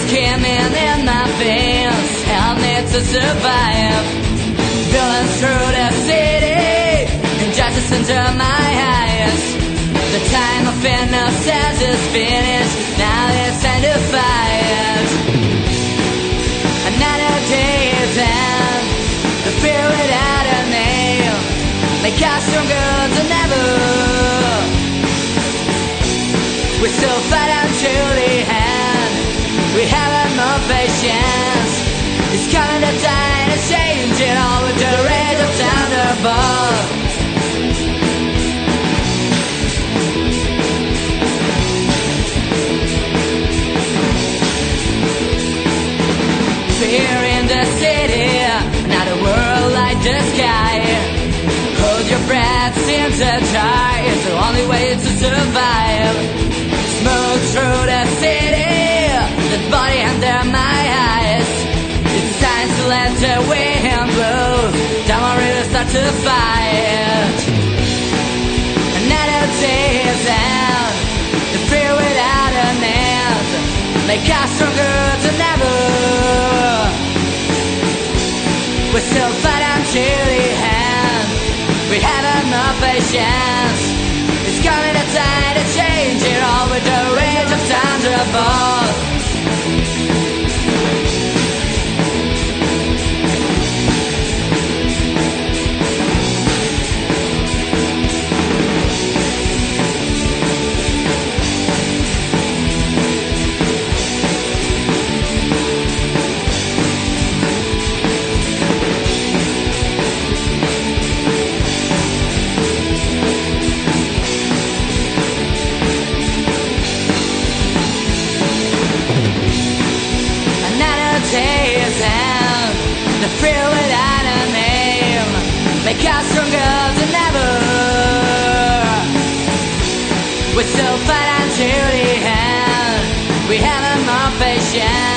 skimming in my veins, help me to survive. Building through the city, injustice into my eyes. The time of innocence is finished, now it's time to fight. Another day is end, the fear without a name, make us stronger than ever. We still fight until the end, we haven't more patience. It's coming the time to change it all with the rage of thunderbolt. Fear in the city, not a world like the sky. Hold your breath, seems to try, it's the only way to survive. Smoke through the city, the body under my eyes. It's time to let the wind blow, don't worry, to start to fight. Another day is out, the fear without an end, make us stronger than ever. We still fight until the end, we haven't no patience. It's coming a time to change it all with the rage of thunderbolt. The fear without a name, make us stronger than ever. We still fight until the end, we haven't more patience.